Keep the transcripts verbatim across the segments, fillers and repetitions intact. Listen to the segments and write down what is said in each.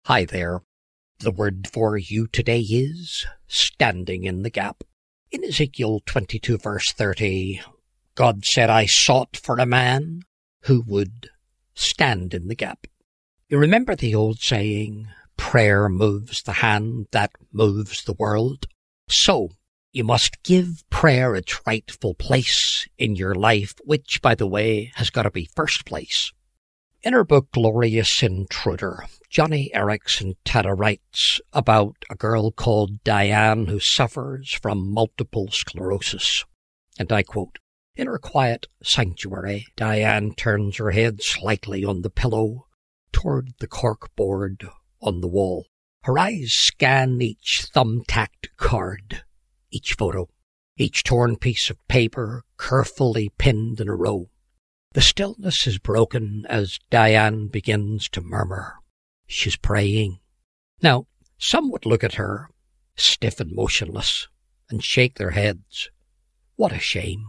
Hi there. The word for you today is standing in the gap. In Ezekiel twenty-two verse thirty, God said, I sought for a man who would stand in the gap. You remember the old saying, prayer moves the hand that moves the world? So, you must give prayer its rightful place in your life, which, by the way, has got to be first place. In her book, Glorious Intruder, Joni Eareckson Tada writes about a girl called Diane who suffers from multiple sclerosis. And I quote, in her quiet sanctuary, Diane turns her head slightly on the pillow toward the cork board on the wall. Her eyes scan each thumbtacked card, each photo, each torn piece of paper carefully pinned in a row. The stillness is broken as Diane begins to murmur. She's praying. Now, some would look at her, stiff and motionless, and shake their heads. What a shame.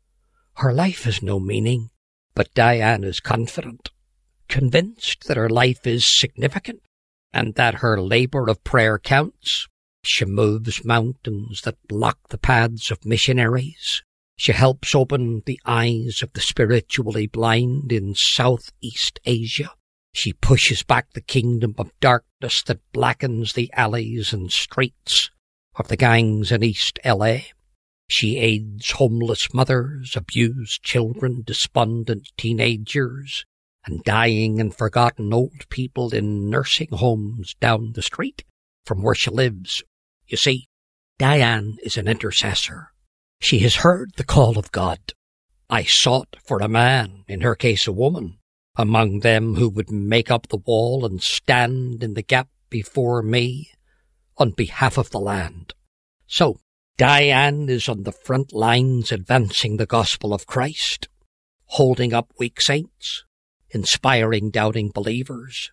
Her life has no meaning, but Diane is confident, convinced that her life is significant, and that her labor of prayer counts. She moves mountains that block the paths of missionaries. She helps open the eyes of the spiritually blind in Southeast Asia. She pushes back the kingdom of darkness that blackens the alleys and streets of the gangs in East L A. She aids homeless mothers, abused children, despondent teenagers, and dying and forgotten old people in nursing homes down the street from where she lives. You see, Diane is an intercessor. She has heard the call of God. I sought for a man, in her case a woman, among them who would make up the wall and stand in the gap before me on behalf of the land. So, Diane is on the front lines advancing the gospel of Christ, holding up weak saints, inspiring doubting believers,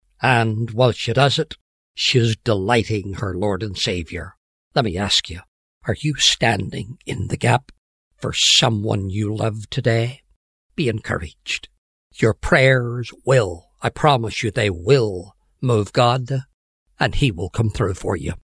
and while she does it, she is delighting her Lord and Savior. Let me ask you, are you standing in the gap for someone you love today? Be encouraged. Your prayers will, I promise you they will, move God, and He will come through for you.